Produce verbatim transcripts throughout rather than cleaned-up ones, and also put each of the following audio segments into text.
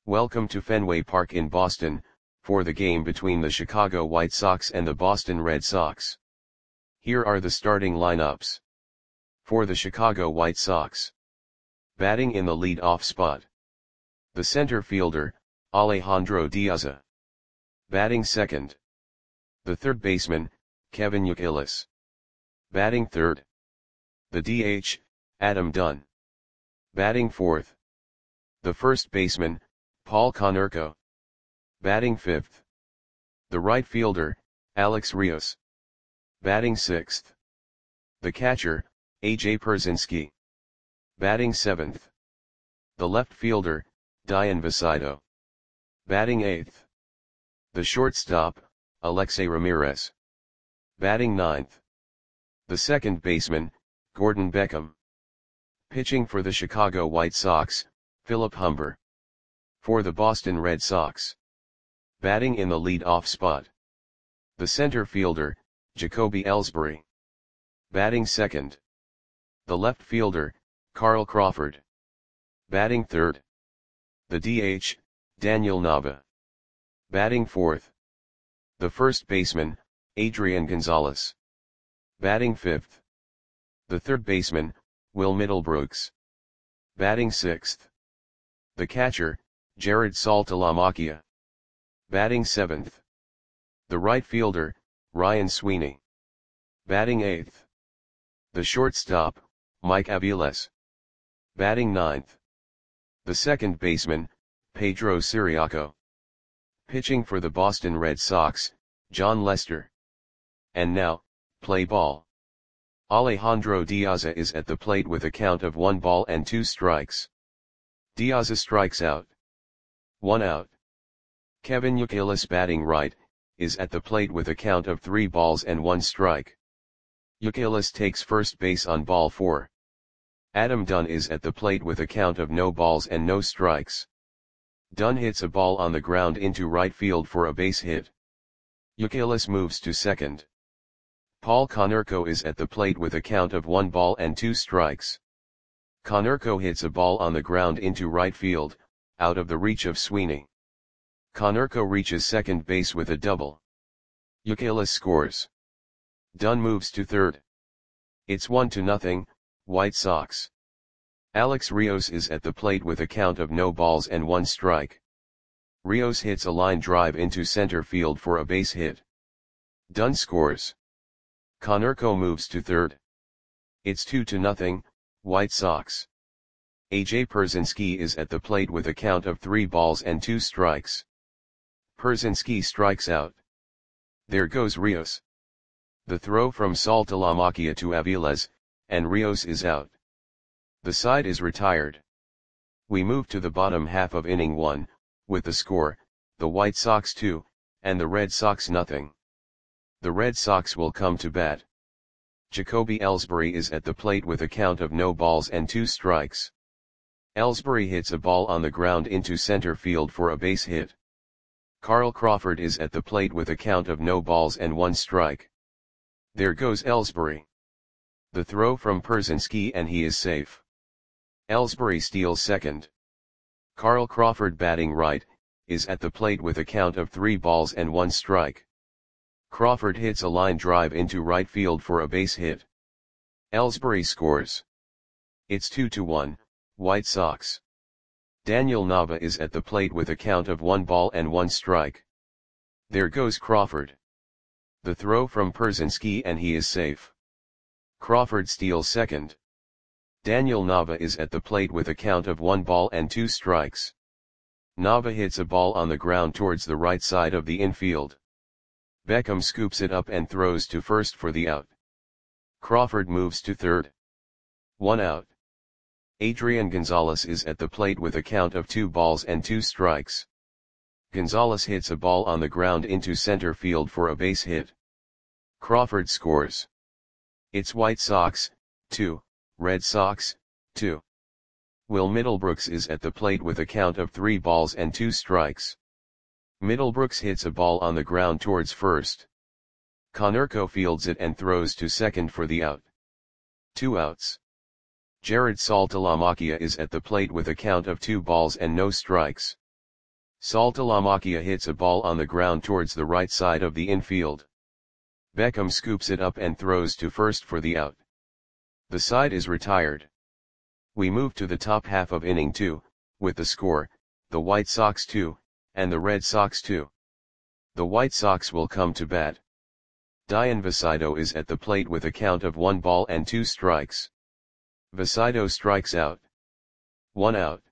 Welcome to Fenway Park in Boston, for the game between the Chicago White Sox and the Boston Red Sox. Here are the starting lineups. For the Chicago White Sox. Batting in the lead-off spot. The center fielder, Alejandro Diaz. Batting second. The third baseman, Kevin Youkilis. Batting third. The D H, Adam Dunn. Batting fourth. The first baseman, Paul Konerko. Batting fifth. The right fielder, Alex Rios. Batting sixth. The catcher, A J Pierzynski. Batting seventh. The left fielder, Dayan Vicito. Batting eighth. The shortstop, Alexei Ramirez. Batting ninth. The second baseman, Gordon Beckham. Pitching for the Chicago White Sox, Philip Humber. For the Boston Red Sox. Batting in the lead-off spot. The center fielder, Jacoby Ellsbury. Batting second. The left fielder, Carl Crawford. Batting third. The D H, Daniel Nava. Batting fourth. The first baseman, Adrian Gonzalez. Batting fifth. The third baseman, Will Middlebrooks. Batting sixth. The catcher, Jared Saltalamacchia. Batting seventh. The right fielder, Ryan Sweeney. Batting eighth. The shortstop, Mike Aviles. Batting ninth. The second baseman, Pedro Siriaco. Pitching for the Boston Red Sox, John Lester. And now, play ball. Alejandro Diaz is at the plate with a count of one ball and two strikes. Diaz strikes out. One out. Kevin Youkilis batting right, is at the plate with a count of three balls and one strike. Youkilis takes first base on ball four. Adam Dunn is at the plate with a count of no balls and no strikes. Dunn hits a ball on the ground into right field for a base hit. Youkilis moves to second. Paul Konerko is at the plate with a count of one ball and two strikes. Konerko hits a ball on the ground into right field, out of the reach of Sweeney. Konerko reaches second base with a double. Youkilis scores. Dunn moves to third. It's one to nothing, White Sox. Alex Rios is at the plate with a count of no balls and one strike. Rios hits a line drive into center field for a base hit. Dunn scores. Konerko moves to third. It's two to nothing, White Sox. A J Pierzynski is at the plate with a count of three balls and two strikes. Pierzynski strikes out. There goes Rios. The throw from Saltalamacchia to Aviles, and Rios is out. The side is retired. We move to the bottom half of inning one, with the score, the White Sox two, and the Red Sox nothing. The Red Sox will come to bat. Jacoby Ellsbury is at the plate with a count of no balls and two strikes. Ellsbury hits a ball on the ground into center field for a base hit. Carl Crawford is at the plate with a count of no balls and one strike. There goes Ellsbury. The throw from Pierzynski and he is safe. Ellsbury steals second. Carl Crawford batting right, is at the plate with a count of three balls and one strike. Crawford hits a line drive into right field for a base hit. Ellsbury scores. It's two to one, White Sox. Daniel Nava is at the plate with a count of one ball and one strike. There goes Crawford. The throw from Pierzynski and he is safe. Crawford steals second. Daniel Nava is at the plate with a count of one ball and two strikes. Nava hits a ball on the ground towards the right side of the infield. Beckham scoops it up and throws to first for the out. Crawford moves to third. One out. Adrian Gonzalez is at the plate with a count of two balls and two strikes. Gonzalez hits a ball on the ground into center field for a base hit. Crawford scores. It's White Sox, two, Red Sox, two. Will Middlebrooks is at the plate with a count of three balls and two strikes. Middlebrooks hits a ball on the ground towards first. Konerko fields it and throws to second for the out. Two outs. Jared Saltalamacchia is at the plate with a count of two balls and no strikes. Saltalamacchia hits a ball on the ground towards the right side of the infield. Beckham scoops it up and throws to first for the out. The side is retired. We move to the top half of inning two, with the score, the White Sox two, and the Red Sox two. The White Sox will come to bat. Dian Vasido is at the plate with a count of one ball and two strikes. Vasido strikes out. One out.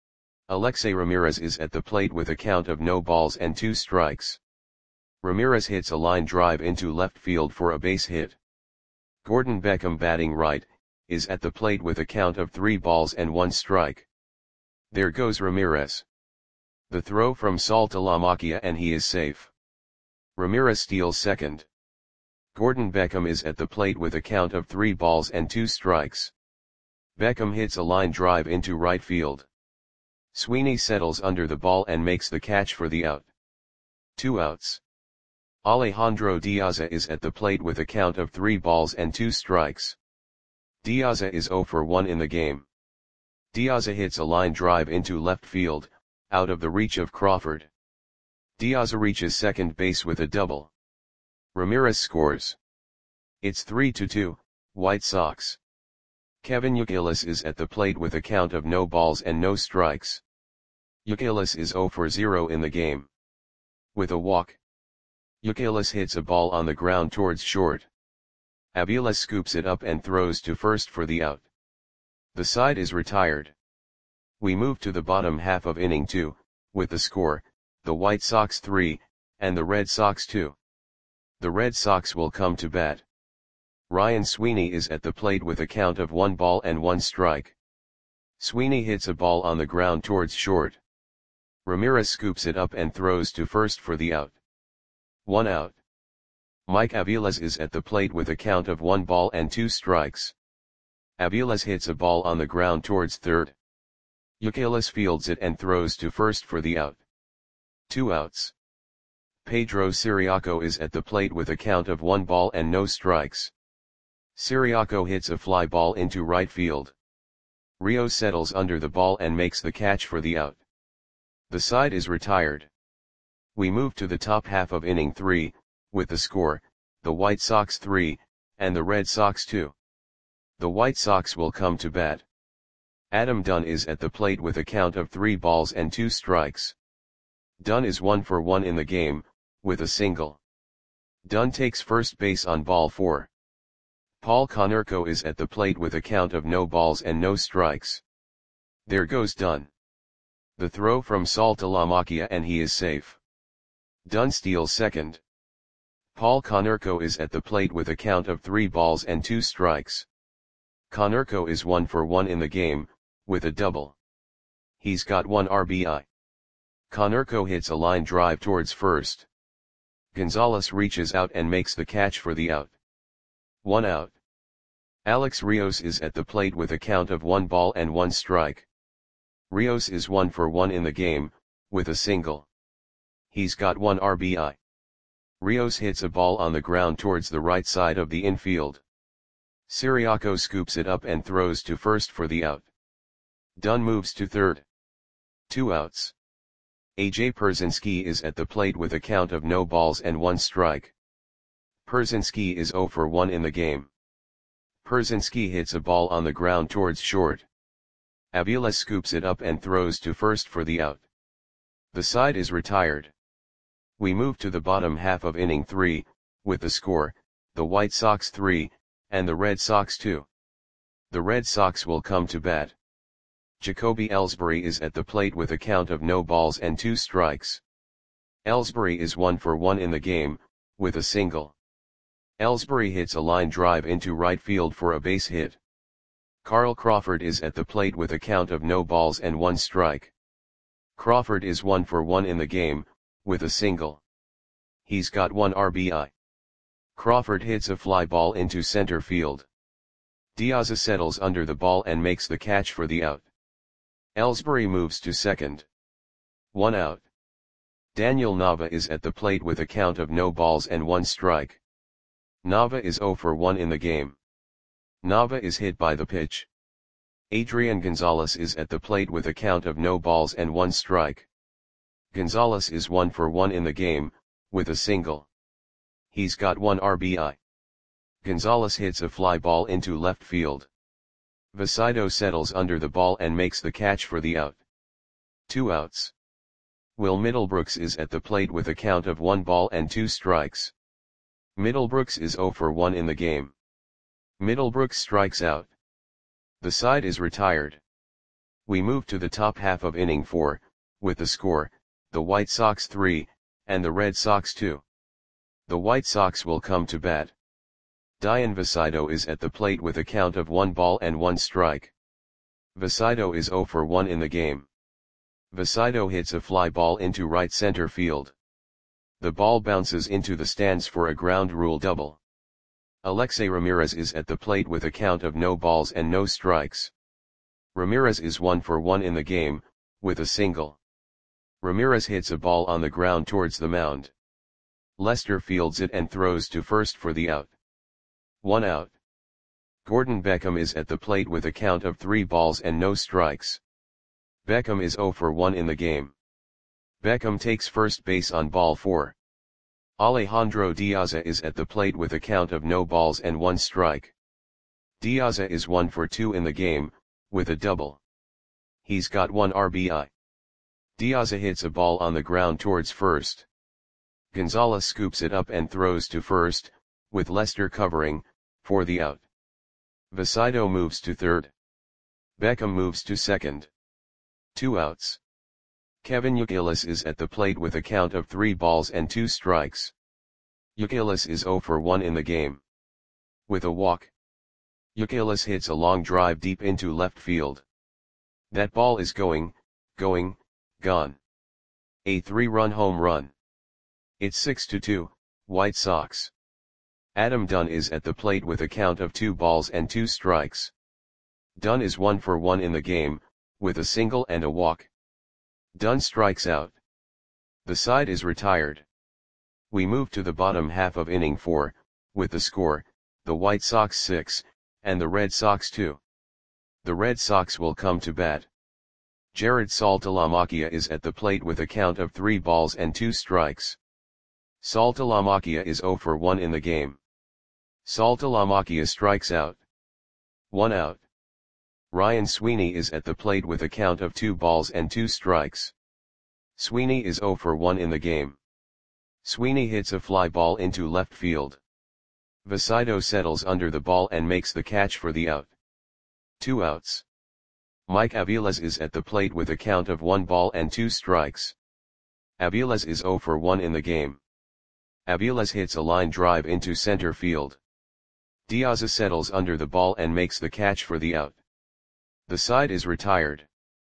Alexei Ramirez is at the plate with a count of no balls and two strikes. Ramirez hits a line drive into left field for a base hit. Gordon Beckham, batting right, is at the plate with a count of three balls and one strike. There goes Ramirez. The throw from Saltalamacchia and he is safe. Ramirez steals second. Gordon Beckham is at the plate with a count of three balls and two strikes. Beckham hits a line drive into right field. Sweeney settles under the ball and makes the catch for the out. Two outs. Alejandro Diaza is at the plate with a count of three balls and two strikes. Diaza is zero for one in the game. Diaza hits a line drive into left field, out of the reach of Crawford. Diaza reaches second base with a double. Ramirez scores. It's three to two, White Sox. Kevin Youkilis is at the plate with a count of no balls and no strikes. Youkilis is zero for zero in the game. With a walk, Youkilis hits a ball on the ground towards short. Avila scoops it up and throws to first for the out. The side is retired. We move to the bottom half of inning two, with the score, the White Sox three, and the Red Sox two. The Red Sox will come to bat. Ryan Sweeney is at the plate with a count of one ball and one strike. Sweeney hits a ball on the ground towards short. Ramirez scoops it up and throws to first for the out. One out. Mike Aviles is at the plate with a count of one ball and two strikes. Aviles hits a ball on the ground towards third. Youkilis fields it and throws to first for the out. Two outs. Pedro Siriaco is at the plate with a count of one ball and no strikes. Siriaco hits a fly ball into right field. Rios settles under the ball and makes the catch for the out. The side is retired. We move to the top half of inning three, with the score, the White Sox three, and the Red Sox two. The White Sox will come to bat. Adam Dunn is at the plate with a count of three balls and two strikes. Dunn is one for one in the game, with a single. Dunn takes first base on ball four. Paul Konerko is at the plate with a count of no balls and no strikes. There goes Dunn. The throw from Saltalamacchia and he is safe. Dunn steals second. Paul Konerko is at the plate with a count of three balls and two strikes. Konerko is one for one in the game, with a double. He's got one R B I. Konerko hits a line drive towards first. Gonzalez reaches out and makes the catch for the out. One out. Alex Rios is at the plate with a count of one ball and one strike. Rios is one for one in the game, with a single. He's got one R B I. Rios hits a ball on the ground towards the right side of the infield. Siriaco scoops it up and throws to first for the out. Dunn moves to third. Two outs. A J Pierzynski is at the plate with a count of no balls and one strike. Pierzynski is zero for one in the game. Pierzynski hits a ball on the ground towards short. Avila scoops it up and throws to first for the out. The side is retired. We move to the bottom half of inning three, with the score, the White Sox three, and the Red Sox two. The Red Sox will come to bat. Jacoby Ellsbury is at the plate with a count of no balls and two strikes. Ellsbury is one for one in the game, with a single. Ellsbury hits a line drive into right field for a base hit. Carl Crawford is at the plate with a count of no balls and one strike. Crawford is one for one in the game, with a single. He's got one R B I. Crawford hits a fly ball into center field. Diaz settles under the ball and makes the catch for the out. Ellsbury moves to second. One out. Daniel Nava is at the plate with a count of no balls and one strike. Nava is zero for one in the game. Nava is hit by the pitch. Adrian Gonzalez is at the plate with a count of no balls and one strike. Gonzalez is one for one in the game, with a single. He's got one R B I. Gonzalez hits a fly ball into left field. Vasido settles under the ball and makes the catch for the out. Two outs. Will Middlebrooks is at the plate with a count of one ball and two strikes. Middlebrooks is zero for one in the game. Middlebrooks strikes out. The side is retired. We move to the top half of inning four, with the score, the White Sox three, and the Red Sox two. The White Sox will come to bat. Dian Vasido is at the plate with a count of one ball and one strike. Vasido is zero for one in the game. Vasido hits a fly ball into right center field. The ball bounces into the stands for a ground rule double. Alexei Ramirez is at the plate with a count of no balls and no strikes. Ramirez is one for one in the game, with a single. Ramirez hits a ball on the ground towards the mound. Lester fields it and throws to first for the out. One out. Gordon Beckham is at the plate with a count of three balls and no strikes. Beckham is zero for one in the game. Beckham takes first base on ball four. Alejandro Diaza is at the plate with a count of no balls and one strike. Diaza is one for two in the game, with a double. He's got one R B I. Diaza hits a ball on the ground towards first. Gonzalez scoops it up and throws to first, with Lester covering, for the out. Vasido moves to third. Beckham moves to second. Two outs. Kevin Youkilis is at the plate with a count of three balls and two strikes. Youkilis is zero for one in the game. With a walk. Youkilis hits a long drive deep into left field. That ball is going, going, gone. A three-run home run. It's six to two, White Sox. Adam Dunn is at the plate with a count of two balls and two strikes. Dunn is one for one in the game, with a single and a walk. Dunn strikes out. The side is retired. We move to the bottom half of inning four, with the score, the White Sox six, and the Red Sox two. The Red Sox will come to bat. Jared Saltalamacchia is at the plate with a count of three balls and two strikes. Saltalamacchia is zero for one in the game. Saltalamacchia strikes out. One out. Ryan Sweeney is at the plate with a count of two balls and two strikes. Sweeney is zero for one in the game. Sweeney hits a fly ball into left field. Vasido settles under the ball and makes the catch for the out. Two outs. Mike Aviles is at the plate with a count of one ball and two strikes. Aviles is zero for one in the game. Aviles hits a line drive into center field. Diaza settles under the ball and makes the catch for the out. The side is retired.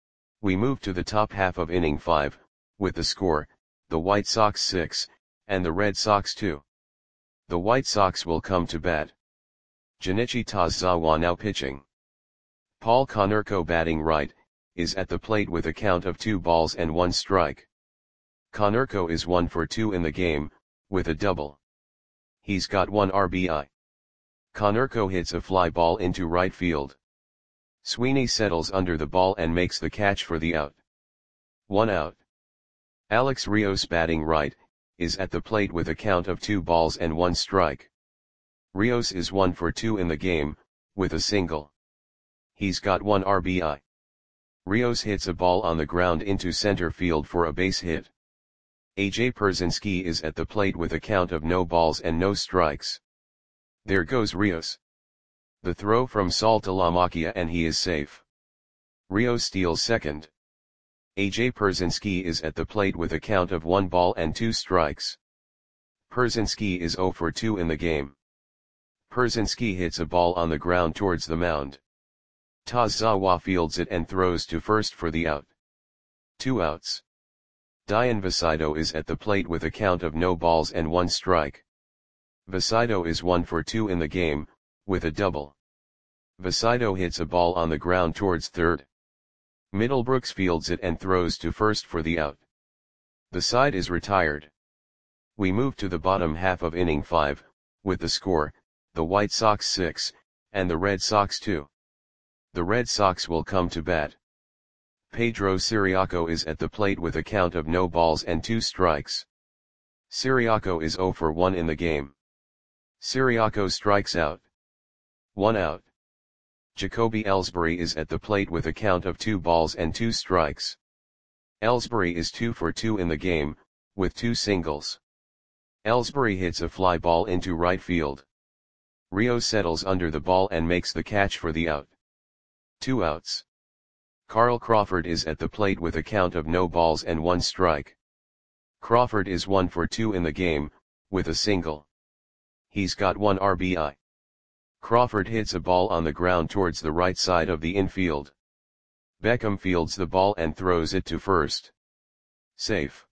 We move to the top half of inning five, with the score, the White Sox six, and the Red Sox two. The White Sox will come to bat. Junichi Tazawa now pitching. Paul Konerko batting right, is at the plate with a count of two balls and one strike. Konerko is one for two in the game, with a double. He's got one R B I. Konerko hits a fly ball into right field. Sweeney settles under the ball and makes the catch for the out. One out. Alex Rios batting right, is at the plate with a count of two balls and one strike. Rios is one for two in the game, with a single. He's got one R B I. Rios hits a ball on the ground into center field for a base hit. A J Pierzynski is at the plate with a count of no balls and no strikes. There goes Rios. The throw from Saltalamacchia and he is safe. Rios steals second. A J Pierzynski is at the plate with a count of one ball and two strikes. Pierzynski is zero for two in the game. Pierzynski hits a ball on the ground towards the mound. Tazawa fields it and throws to first for the out. Two outs. Dian Vasido is at the plate with a count of no balls and one strike. Vasido is one for two in the game, with a double. Vasido hits a ball on the ground towards third. Middlebrooks fields it and throws to first for the out. The side is retired. We move to the bottom half of inning five, with the score, the White Sox six, and the Red Sox two. The Red Sox will come to bat. Pedro Ciriaco is at the plate with a count of no balls and two strikes. Ciriaco is zero for one in the game. Ciriaco strikes out. one out. Jacoby Ellsbury is at the plate with a count of two balls and two strikes. Ellsbury is two for two in the game, with two singles. Ellsbury hits a fly ball into right field. Rios settles under the ball and makes the catch for the out. Two outs. Carl Crawford is at the plate with a count of no balls and one strike. Crawford is one for two in the game, with a single. He's got one R B I. Crawford hits a ball on the ground towards the right side of the infield. Beckham fields the ball and throws it to first. Safe.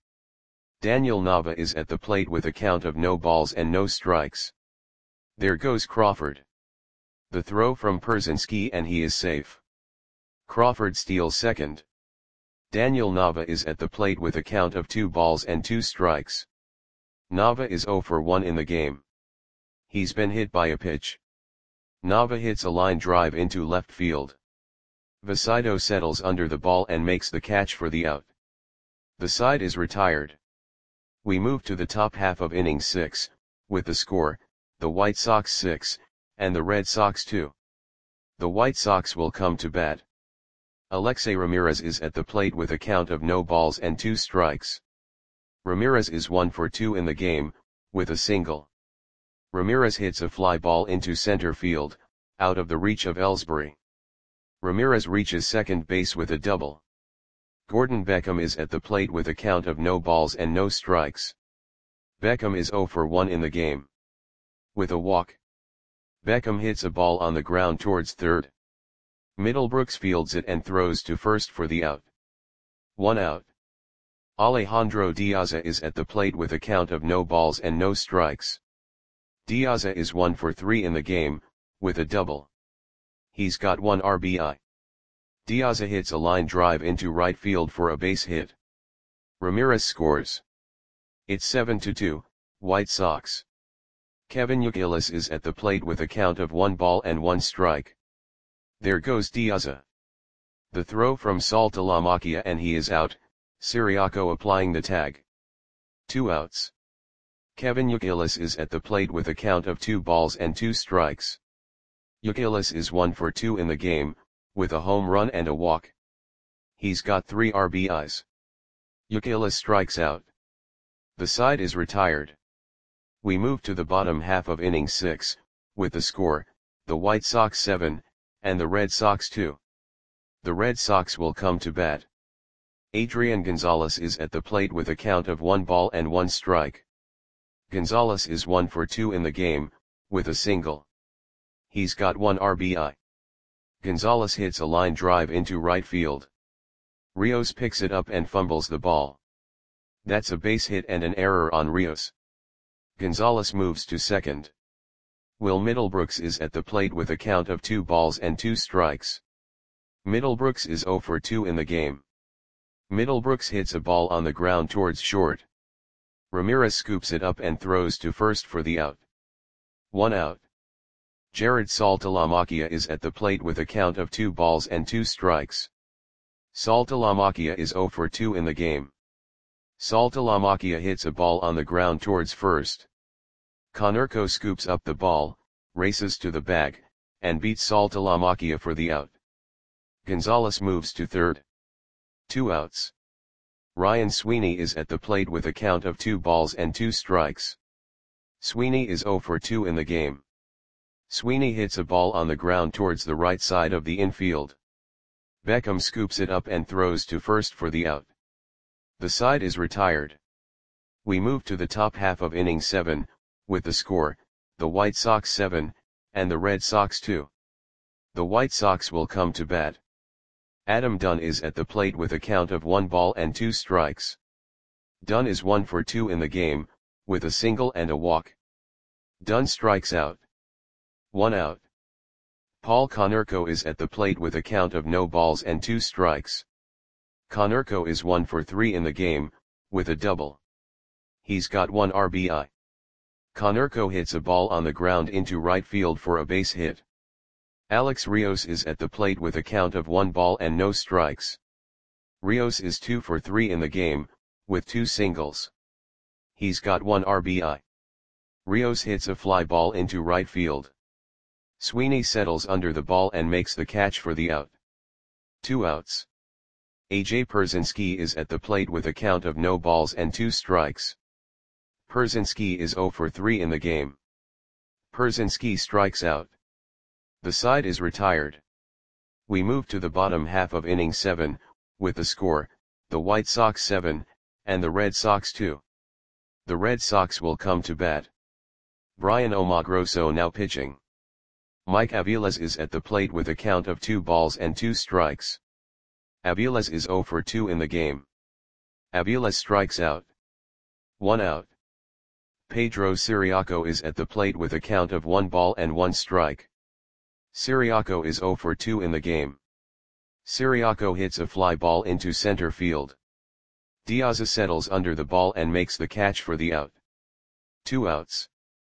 Daniel Nava is at the plate with a count of no balls and no strikes. There goes Crawford. The throw from Pierzynski and he is safe. Crawford steals second. Daniel Nava is at the plate with a count of two balls and two strikes. Nava is zero for one in the game. He's been hit by a pitch. Nava hits a line drive into left field. Vasido settles under the ball and makes the catch for the out. The side is retired. We move to the top half of inning six, with the score, the White Sox six, and the Red Sox two. The White Sox will come to bat. Alexei Ramirez is at the plate with a count of no balls and two strikes. Ramirez is one for two in the game, with a single. Ramirez hits a fly ball into center field, out of the reach of Ellsbury. Ramirez reaches second base with a double. Gordon Beckham is at the plate with a count of no balls and no strikes. Beckham is zero for one in the game. With a walk. Beckham hits a ball on the ground towards third. Middlebrooks fields it and throws to first for the out. One out. Alejandro Diaza is at the plate with a count of no balls and no strikes. Diaza is one for three in the game, with a double. He's got one R B I. Diaza hits a line drive into right field for a base hit. Ramirez scores. It's seven to two, White Sox. Kevin Youkilis is at the plate with a count of one ball and one strike. There goes Diaza. The throw from Saltalamacchia and he is out, Ciriaco applying the tag. Two outs. Kevin Youkilis is at the plate with a count of two balls and two strikes. Youkilis is one for two in the game, with a home run and a walk. He's got three R B Is. Youkilis strikes out. The side is retired. We move to the bottom half of inning six, with the score, the White Sox seven, and the Red Sox two. The Red Sox will come to bat. Adrian Gonzalez is at the plate with a count of one ball and one strike. Gonzalez is one for two in the game, with a single. He's got one R B I. Gonzalez hits a line drive into right field. Rios picks it up and fumbles the ball. That's a base hit and an error on Rios. Gonzalez moves to second. Will Middlebrooks is at the plate with a count of two balls and two strikes. Middlebrooks is zero for two in the game. Middlebrooks hits a ball on the ground towards short. Ramirez scoops it up and throws to first for the out. One out. Jared Saltalamacchia is at the plate with a count of two balls and two strikes. Saltalamacchia is zero for two in the game. Saltalamacchia hits a ball on the ground towards first. Konerko scoops up the ball, races to the bag, and beats Saltalamacchia for the out. Gonzalez moves to third. Two outs. Ryan Sweeney is at the plate with a count of two balls and two strikes. Sweeney is zero for two in the game. Sweeney hits a ball on the ground towards the right side of the infield. Beckham scoops it up and throws to first for the out. The side is retired. We move to the top half of inning seven, with the score, the White Sox seven, and the Red Sox two. The White Sox will come to bat. Adam Dunn is at the plate with a count of one ball and two strikes. Dunn is one for two in the game, with a single and a walk. Dunn strikes out. One out. Paul Konerko is at the plate with a count of no balls and two strikes. Konerko is one for three in the game, with a double. He's got one R B I. Konerko hits a ball on the ground into right field for a base hit. Alex Rios is at the plate with a count of one ball and no strikes. Rios is two for three in the game, with two singles. He's got one R B I. Rios hits a fly ball into right field. Sweeney settles under the ball and makes the catch for the out. Two outs. A J Pierzynski is at the plate with a count of no balls and two strikes. Pierzynski is zero for three in the game. Pierzynski strikes out. The side is retired. We move to the bottom half of inning seven, with the score, the White Sox seven, and the Red Sox two. The Red Sox will come to bat. Brian Omagroso now pitching. Mike Aviles is at the plate with a count of two balls and two strikes. Aviles is zero for two in the game. Aviles strikes out. One out. Pedro Ciriaco is at the plate with a count of one ball and one strike. Ciriaco is zero for two in the game. Ciriaco hits a fly ball into center field. Diaz settles under the ball and makes the catch for the out. Two outs.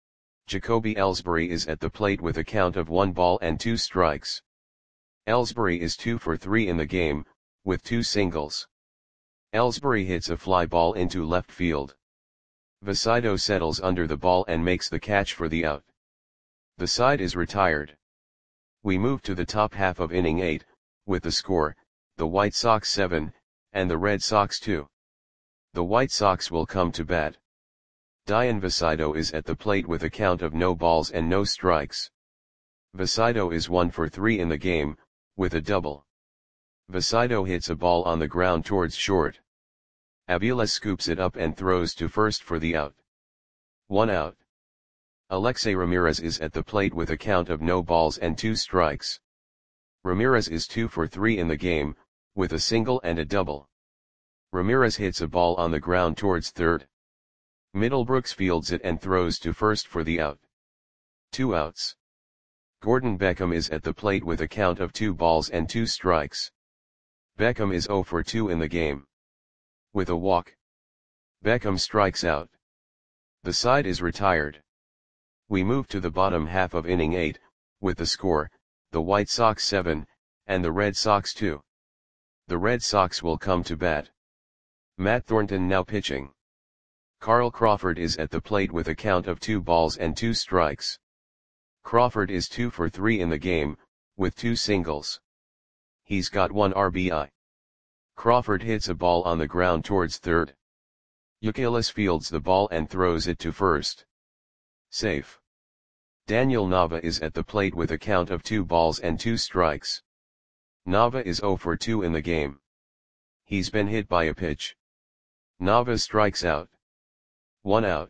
Jacoby Ellsbury is at the plate with a count of one ball and two strikes. Ellsbury is two for three in the game, with two singles. Ellsbury hits a fly ball into left field. Vasido settles under the ball and makes the catch for the out. The side is retired. We move to the top half of inning eight, with the score, the White Sox seven, and the Red Sox two. The White Sox will come to bat. Dian Vasido is at the plate with a count of no balls and no strikes. Vasido is one for three in the game, with a double. Vasido hits a ball on the ground towards short. Aviles scoops it up and throws to first for the out. One out. Alexei Ramirez is at the plate with a count of no balls and two strikes. Ramirez is two for three in the game, with a single and a double. Ramirez hits a ball on the ground towards third. Middlebrooks fields it and throws to first for the out. Two outs. Gordon Beckham is at the plate with a count of two balls and two strikes. Beckham is zero for two in the game. With a walk. Beckham strikes out. The side is retired. We move to the bottom half of inning eight, with the score, the White Sox seven, and the Red Sox two. The Red Sox will come to bat. Matt Thornton now pitching. Carl Crawford is at the plate with a count of two balls and two strikes. Crawford is two for three in the game, with two singles. He's got one R B I. Crawford hits a ball on the ground towards third. Youkilis fields the ball and throws it to first. Safe. Daniel Nava is at the plate with a count of two balls and two strikes. Nava is zero for two in the game. He's been hit by a pitch. Nava strikes out. One out.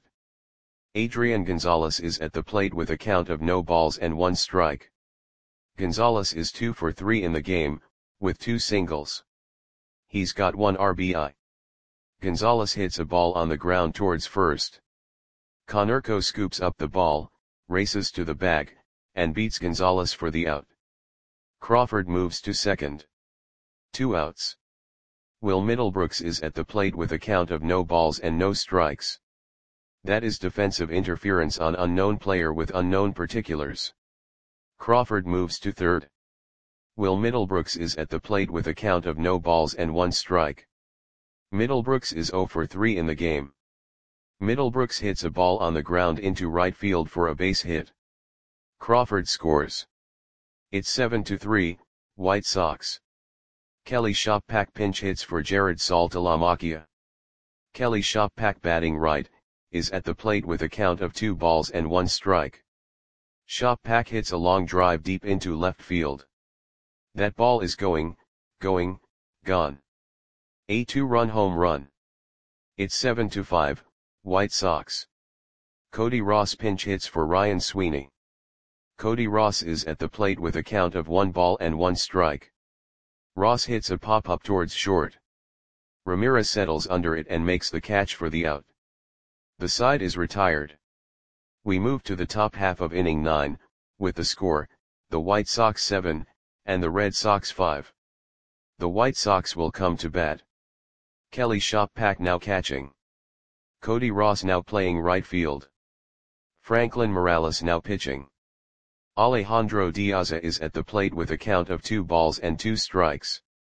Adrian Gonzalez is at the plate with a count of no balls and one strike. Gonzalez is two for three in the game, with two singles. He's got one R B I. Gonzalez hits a ball on the ground towards first. Konerko scoops up the ball, races to the bag, and beats Gonzalez for the out. Crawford moves to second. Two outs. Will Middlebrooks is at the plate with a count of no balls and no strikes. That is defensive interference on unknown player with unknown particulars. Crawford moves to third. Will Middlebrooks is at the plate with a count of no balls and one strike. Middlebrooks is zero for three in the game. Middlebrooks hits a ball on the ground into right field for a base hit. Crawford scores. It's seven to three, White Sox. Kelly Shoppack pinch hits for Jared Saltalamacchia. Kelly Shoppack batting right, is at the plate with a count of two balls and one strike. Shoppack hits a long drive deep into left field. That ball is going, going, gone. A two-run home run. It's seven to five, White Sox. Cody Ross pinch hits for Ryan Sweeney. Cody Ross is at the plate with a count of one ball and one strike. Ross hits a pop-up towards short. Ramirez settles under it and makes the catch for the out. The side is retired. We move to the top half of inning nine, with the score, the White Sox seven, and the Red Sox five. The White Sox will come to bat. Kelly Shoppack now catching. Cody Ross now playing right field. Franklin Morales now pitching. Alejandro Diaz is at the plate with a count of two balls and two strikes.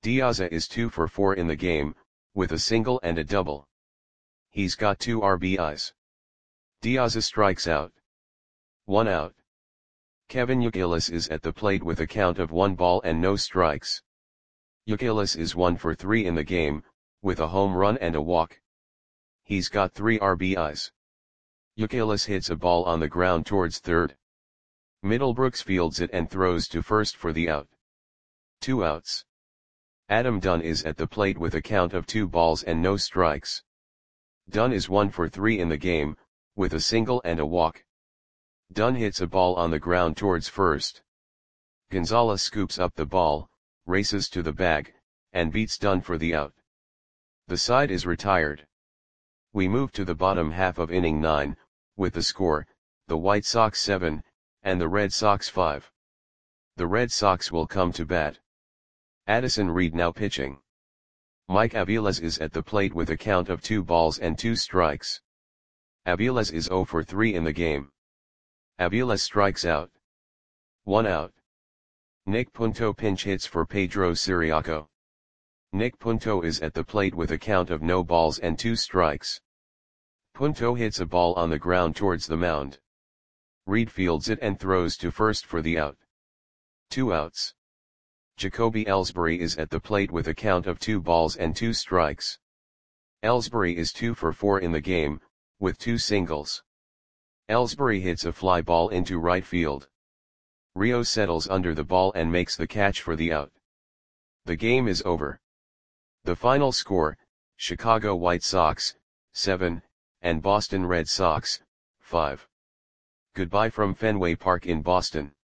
Diaz is two for four in the game, with a single and a double. He's got two R B Is. Diaz strikes out. One out. Kevin Youkilis is at the plate with a count of one ball and no strikes. Youkilis is one for three in the game, with a home run and a walk. He's got three R B Is. Youkilis hits a ball on the ground towards third. Middlebrooks fields it and throws to first for the out. Two outs. Adam Dunn is at the plate with a count of two balls and no strikes. Dunn is one for three in the game, with a single and a walk. Dunn hits a ball on the ground towards first. Gonzalez scoops up the ball, races to the bag, and beats Dunn for the out. The side is retired. We move to the bottom half of inning nine, with the score, the White Sox seven, and the Red Sox five. The Red Sox will come to bat. Addison Reed now pitching. Mike Aviles is at the plate with a count of two balls and two strikes. Aviles is zero for three in the game. Aviles strikes out. One out. Nick Punto pinch hits for Pedro Siriaco. Nick Punto is at the plate with a count of no balls and two strikes. Punto hits a ball on the ground towards the mound. Reed fields it and throws to first for the out. Two outs. Jacoby Ellsbury is at the plate with a count of two balls and two strikes. Ellsbury is two for four in the game, with two singles. Ellsbury hits a fly ball into right field. Rio settles under the ball and makes the catch for the out. The game is over. The final score, Chicago White Sox, seven, and Boston Red Sox, five. Goodbye from Fenway Park in Boston.